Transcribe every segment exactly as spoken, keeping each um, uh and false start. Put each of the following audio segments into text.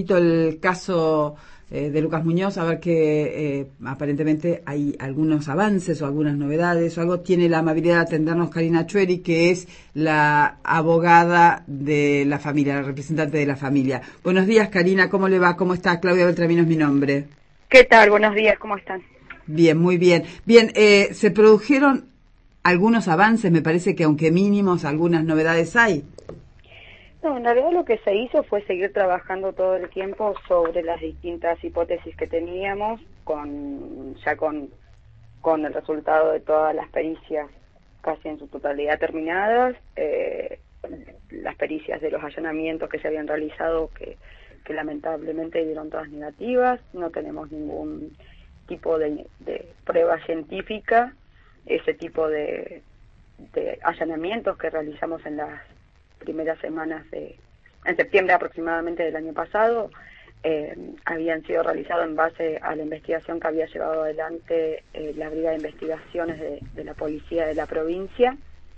El caso eh, de Lucas Muñoz, a ver que eh, aparentemente hay algunos avances o algunas novedades o algo. Tiene la amabilidad de atendernos Karina Chueri, que es la abogada de la familia, la representante de la familia. Buenos días, Karina, ¿cómo le va? ¿Cómo está? Claudia Beltramino es mi nombre. ¿Qué tal? Buenos días, ¿cómo están? Bien, muy bien. Bien, eh, se produjeron algunos avances, me parece que aunque mínimos, algunas novedades hay. No, en realidad lo que se hizo fue seguir trabajando todo el tiempo sobre las distintas hipótesis que teníamos, con ya con, con el resultado de todas las pericias casi en su totalidad terminadas, eh, las pericias de los allanamientos que se habían realizado, que, que lamentablemente dieron todas negativas. No tenemos ningún tipo de, de prueba científica. Ese tipo de, de allanamientos que realizamos en las primeras semanas de, en septiembre aproximadamente del año pasado, eh, habían sido realizados en base a la investigación que había llevado adelante eh, la Brigada de Investigaciones de, de la Policía de la provincia,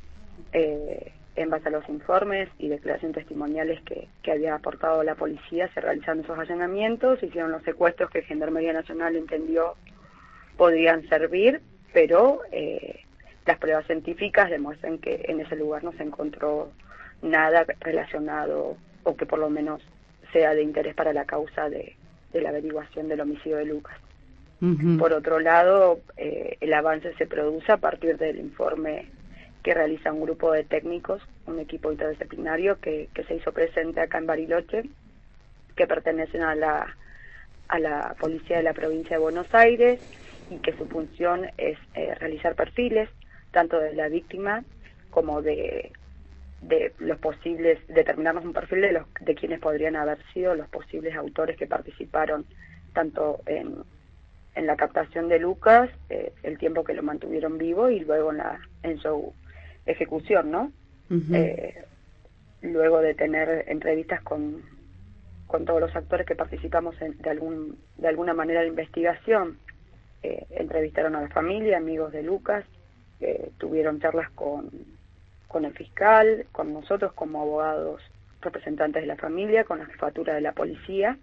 eh, en base a los informes y declaraciones testimoniales que, que había aportado la policía. Se realizaron esos allanamientos, se hicieron los secuestros que Gendarmería Nacional entendió podrían servir, pero eh, las pruebas científicas demuestran que en ese lugar no se encontró nada relacionado o que por lo menos sea de interés para la causa de, de la averiguación del homicidio de Lucas. Uh-huh. Por otro lado, eh, el avance se produce a partir del informe que realiza un grupo de técnicos, un equipo interdisciplinario que, que se hizo presente acá en Bariloche, que pertenecen a la, a la Policía de la Provincia de Buenos Aires, y que su función es eh, realizar perfiles tanto de la víctima como de de los posibles, determinarnos un perfil de los de quienes podrían haber sido los posibles autores que participaron tanto en, en la captación de Lucas, eh, el tiempo que lo mantuvieron vivo, y luego en la en su ejecución, ¿no? Uh-huh. Eh, luego de tener entrevistas con con todos los actores que participamos en, de algún de alguna manera de investigación, eh, entrevistaron a la familia, amigos de Lucas, eh, tuvieron charlas con con el fiscal, con nosotros como abogados representantes de la familia, con la jefatura de la policía,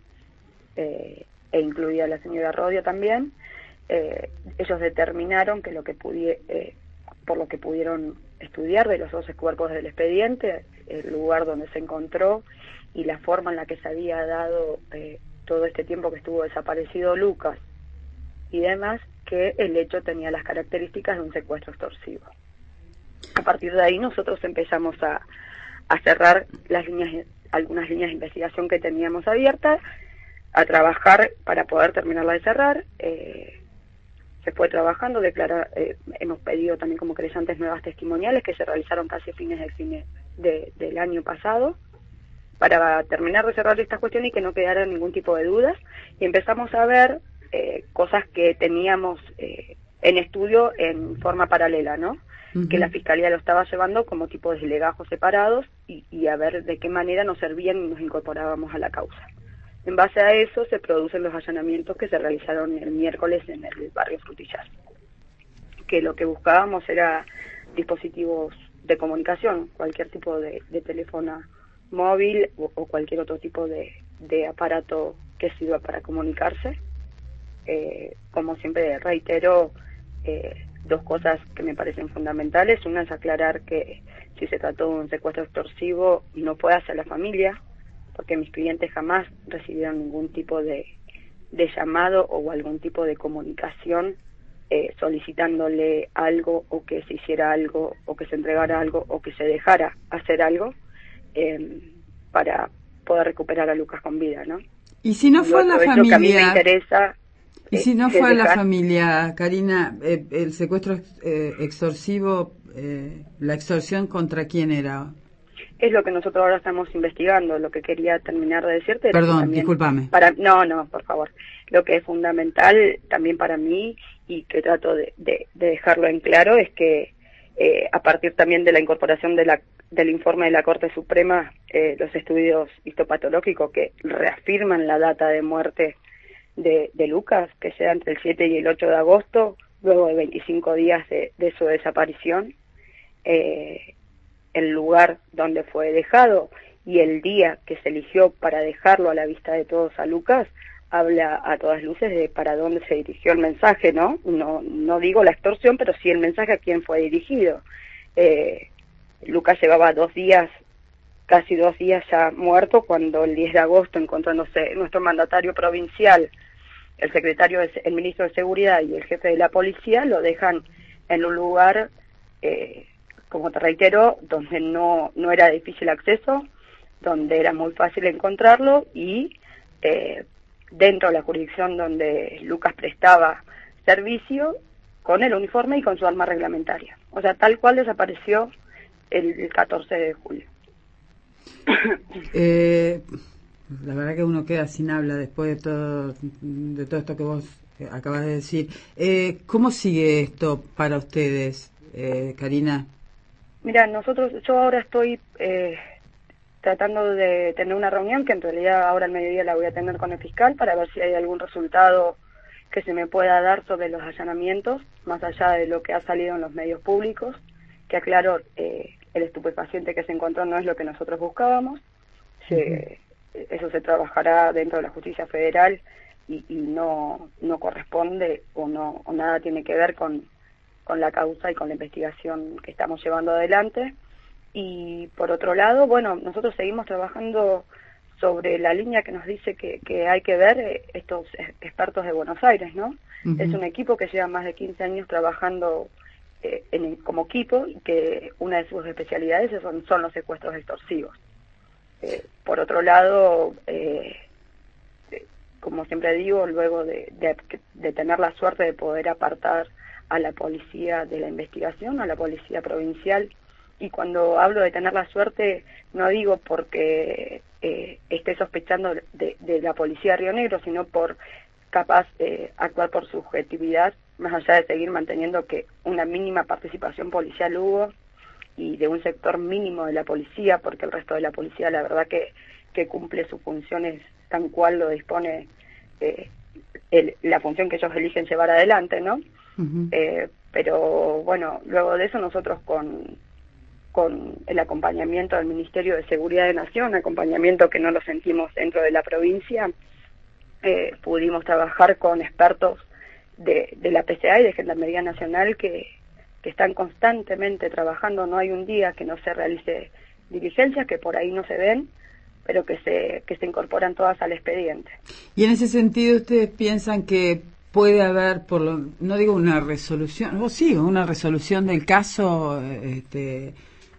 eh, e incluida la señora Rodio también. Eh, ellos determinaron que lo que pudie, eh, por lo que pudieron estudiar de los doce cuerpos del expediente, el lugar donde se encontró y la forma en la que se había dado eh, todo este tiempo que estuvo desaparecido Lucas y demás, que el hecho tenía las características de un secuestro extorsivo. A partir de ahí nosotros empezamos a, a cerrar las líneas, algunas líneas de investigación que teníamos abiertas, a trabajar para poder terminarla de cerrar. Eh, se fue trabajando, declarar, eh, hemos pedido también como creyentes nuevas testimoniales que se realizaron casi a fines del, fine, de, del año pasado, para terminar de cerrar esta cuestión y que no quedara ningún tipo de dudas. Y empezamos a ver eh, cosas que teníamos eh, en estudio en forma paralela, ¿no? Uh-huh. Que la Fiscalía lo estaba llevando como tipo de legajos separados, y, y a ver de qué manera nos servían y nos incorporábamos a la causa. En base a eso se producen los allanamientos que se realizaron el miércoles en el barrio Frutillar, que lo que buscábamos era dispositivos de comunicación, cualquier tipo de, de teléfono móvil o, o cualquier otro tipo de, de aparato que sirva para comunicarse. Eh, como siempre reitero, eh, dos cosas que me parecen fundamentales. Una es aclarar que si se trató de un secuestro extorsivo no puede hacer la familia, porque mis clientes jamás recibieron ningún tipo de, de llamado o algún tipo de comunicación eh, solicitándole algo, o que se hiciera algo, o que se entregara algo, o que se dejara hacer algo eh, para poder recuperar a Lucas con vida, ¿no? Y si no fue la familia... que a mí me interesa... Y si no fue la familia, Karina, eh, el secuestro eh, extorsivo, eh, la extorsión, ¿contra quién era? Es lo que nosotros ahora estamos investigando. Lo que quería terminar de decirte... Perdón, también discúlpame. Para, no, no, por favor. Lo que es fundamental también para mí, y que trato de, de, de dejarlo en claro, es que eh, a partir también de la incorporación de la, del informe de la Corte Suprema, eh, los estudios histopatológicos que reafirman la data de muerte De, de Lucas, que se da entre el siete y el ocho de agosto, luego de veinticinco días de, de su desaparición, eh, el lugar donde fue dejado y el día que se eligió para dejarlo a la vista de todos a Lucas, habla a todas luces de para dónde se dirigió el mensaje, ¿no? No, no digo la extorsión, pero sí el mensaje a quién fue dirigido. Eh, Lucas llevaba dos días, casi dos días ya muerto, cuando el diez de agosto, encontrándose nuestro mandatario provincial, el secretario, de, el ministro de Seguridad y el jefe de la policía, lo dejan en un lugar, eh, como te reitero, donde no, no era difícil acceso, donde era muy fácil encontrarlo y eh, dentro de la jurisdicción donde Lucas prestaba servicio, con el uniforme y con su arma reglamentaria. O sea, tal cual desapareció el catorce de julio. Eh, la verdad que uno queda sin habla después de todo, de todo esto que vos acabas de decir. Eh, ¿Cómo sigue esto para ustedes, eh, Karina? Mira, nosotros, yo ahora estoy eh, tratando de tener una reunión, que en realidad ahora al mediodía la voy a tener con el fiscal, para ver si hay algún resultado que se me pueda dar sobre los allanamientos, más allá de lo que ha salido en los medios públicos, que aclaro, eh, el estupefaciente que se encontró no es lo que nosotros buscábamos, se, uh-huh. Eso se trabajará dentro de la justicia federal y, y no, no corresponde o, no, o nada tiene que ver con, con la causa y con la investigación que estamos llevando adelante. Y por otro lado, bueno, nosotros seguimos trabajando sobre la línea que nos dice que, que hay que ver eh, estos expertos de Buenos Aires, ¿no? Uh-huh. Es un equipo que lleva más de quince años trabajando eh, en, como equipo y que una de sus especialidades son, son los secuestros extorsivos. Eh, por otro lado, eh, eh, como siempre digo, luego de, de, de tener la suerte de poder apartar a la policía de la investigación, a la policía provincial, y cuando hablo de tener la suerte, no digo porque eh, esté sospechando de, de la policía de Río Negro, sino por capaz de eh, actuar por subjetividad, más allá de seguir manteniendo que una mínima participación policial hubo, y de un sector mínimo de la policía, porque el resto de la policía la verdad que, que cumple sus funciones tan cual lo dispone eh, el, la función que ellos eligen llevar adelante, ¿no? Uh-huh. Eh, pero bueno, luego de eso nosotros con... con el acompañamiento del Ministerio de Seguridad de Nación, acompañamiento que no lo sentimos dentro de la provincia, eh, pudimos trabajar con expertos de, de la P C A y de Gendarmería Nacional que, que están constantemente trabajando, no hay un día que no se realice diligencias, que por ahí no se ven, pero que se, que se incorporan todas al expediente. Y en ese sentido, ¿ustedes piensan que puede haber, por lo, no digo una resolución, o sí, una resolución del caso, este,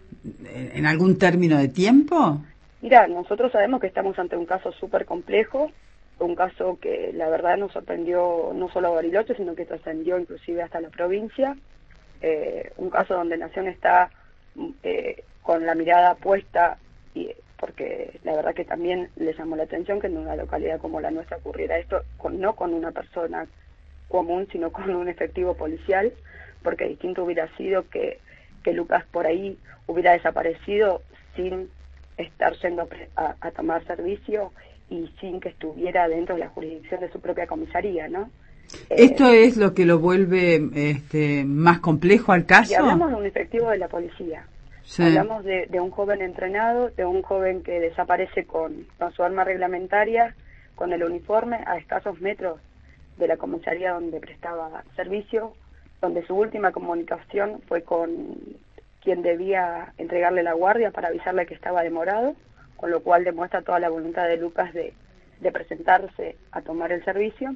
en algún término de tiempo? Mira, nosotros sabemos que estamos ante un caso súper complejo, un caso que la verdad nos sorprendió no solo a Bariloche, sino que trascendió inclusive hasta la provincia, eh, un caso donde Nación está eh, con la mirada puesta, y porque la verdad que también le llamó la atención que en una localidad como la nuestra ocurriera esto, con, no con una persona común, sino con un efectivo policial, porque distinto hubiera sido que, que Lucas por ahí hubiera desaparecido sin estar yendo a, a tomar servicio y sin que estuviera dentro de la jurisdicción de su propia comisaría, ¿no? ¿Esto eh, es lo que lo vuelve este, más complejo al caso? Y hablamos de un efectivo de la policía. Sí. Hablamos de, de un joven entrenado, de un joven que desaparece con, con su arma reglamentaria, con el uniforme, a escasos metros de la comisaría donde prestaba servicio, donde su última comunicación fue con quien debía entregarle la guardia para avisarle que estaba demorado, con lo cual demuestra toda la voluntad de Lucas de, de presentarse a tomar el servicio,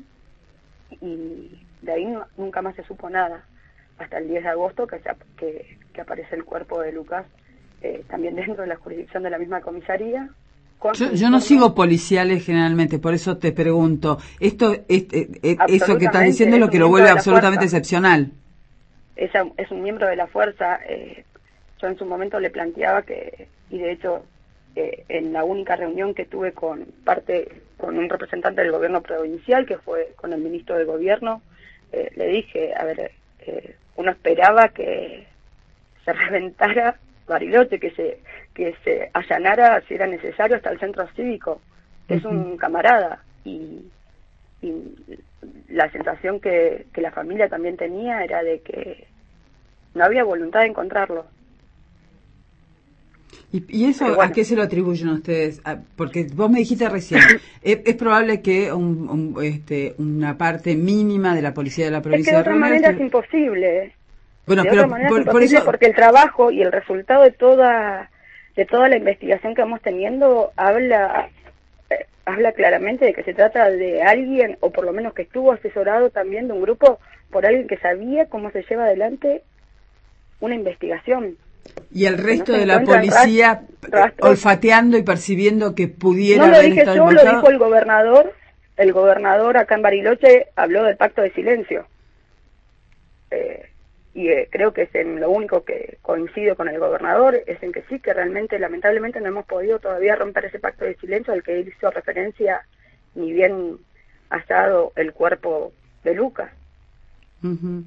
y de ahí no, nunca más se supo nada, hasta el diez de agosto que, se, que, que aparece el cuerpo de Lucas, eh, también dentro de la jurisdicción de la misma comisaría. Yo, yo no sigo policiales generalmente, por eso te pregunto, esto es, es, es eso que estás diciendo es lo que lo vuelve absolutamente excepcional. Es, es un miembro de la fuerza. Eh, yo en su momento le planteaba que, y de hecho eh, en la única reunión que tuve con parte con un representante del gobierno provincial, que fue con el ministro de gobierno, eh, le dije, a ver, eh, uno esperaba que se reventara Bariloche, que se que se allanara si era necesario hasta el centro cívico. Es uh-huh. un camarada, y, y la sensación que, que la familia también tenía era de que no había voluntad de encontrarlo. ¿Y, y eso bueno. a qué se lo atribuyen ustedes? A, porque vos me dijiste recién, es, es probable que un, un, este, una parte mínima de la policía de la provincia es que de de otra Río manera Negro... es imposible. Bueno, de pero otra manera por, es imposible por eso... porque el trabajo y el resultado de toda de toda la investigación que vamos teniendo habla eh, habla claramente de que se trata de alguien, o por lo menos que estuvo asesorado también de un grupo por alguien que sabía cómo se lleva adelante una investigación. Y el resto no de la policía rastros, olfateando y percibiendo que pudiera no lo haber dije estado yo, involucrado. lo dijo el gobernador. El gobernador acá en Bariloche habló del pacto de silencio. Eh, y eh, creo que es en lo único que coincido con el gobernador, es en que sí, que realmente, lamentablemente, no hemos podido todavía romper ese pacto de silencio al que él hizo referencia, ni bien hallado el cuerpo de Lucas. Uh-huh.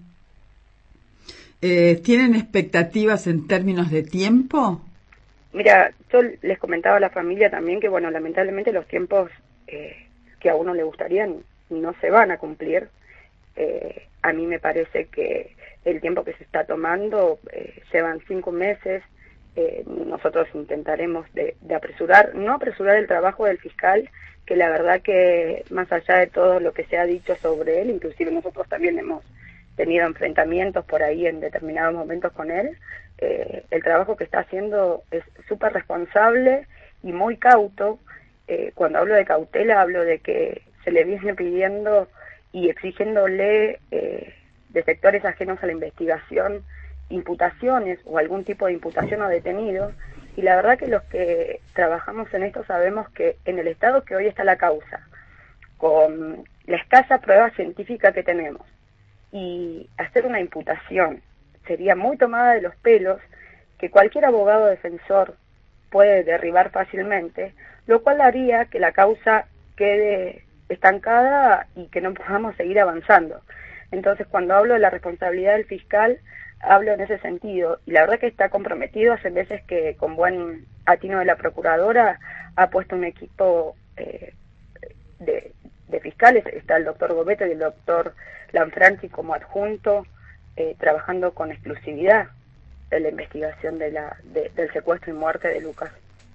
Eh, ¿Tienen expectativas en términos de tiempo? Mira, yo les comentaba a la familia también que, bueno, lamentablemente los tiempos eh, que a uno le gustarían no se van a cumplir. Eh, a mí me parece que el tiempo que se está tomando, eh, llevan cinco meses, eh, nosotros intentaremos de, de apresurar, no apresurar el trabajo del fiscal, que la verdad que más allá de todo lo que se ha dicho sobre él, inclusive nosotros también hemos tenido enfrentamientos por ahí en determinados momentos con él, eh, el trabajo que está haciendo es súper responsable y muy cauto. Eh, cuando hablo de cautela hablo de que se le viene pidiendo y exigiéndole eh, de sectores ajenos a la investigación imputaciones o algún tipo de imputación o detenido, y la verdad que los que trabajamos en esto sabemos que en el estado que hoy está la causa, con la escasa prueba científica que tenemos, y hacer una imputación sería muy tomada de los pelos, que cualquier abogado defensor puede derribar fácilmente, lo cual haría que la causa quede estancada y que no podamos seguir avanzando. Entonces, cuando hablo de la responsabilidad del fiscal, hablo en ese sentido, y la verdad que está comprometido. Hace veces que con buen atino de la procuradora ha puesto un equipo eh, de, de fiscales, está el doctor Gobeto y el doctor Lanfranchi como adjunto, eh, trabajando con exclusividad en la investigación de la, de, del secuestro y muerte de Lucas.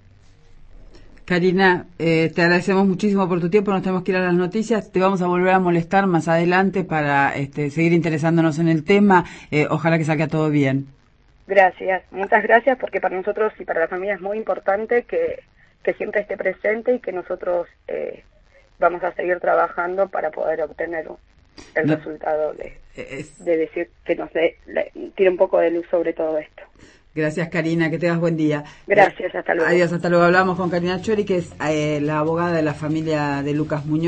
Karina, eh, te agradecemos muchísimo por tu tiempo, nos tenemos que ir a las noticias, te vamos a volver a molestar más adelante para este, seguir interesándonos en el tema, eh, ojalá que salga todo bien. Gracias, muchas gracias, porque para nosotros y para la familia es muy importante que, que siempre esté presente y que nosotros eh, vamos a seguir trabajando para poder obtener el no, resultado de, es, de decir que nos dé, tire un poco de luz sobre todo esto. Gracias, Karina, que tengas buen día. Gracias, hasta luego. Adiós, hasta luego. Hablamos con Karina Txori, que es eh, la abogada de la familia de Lucas Muñoz.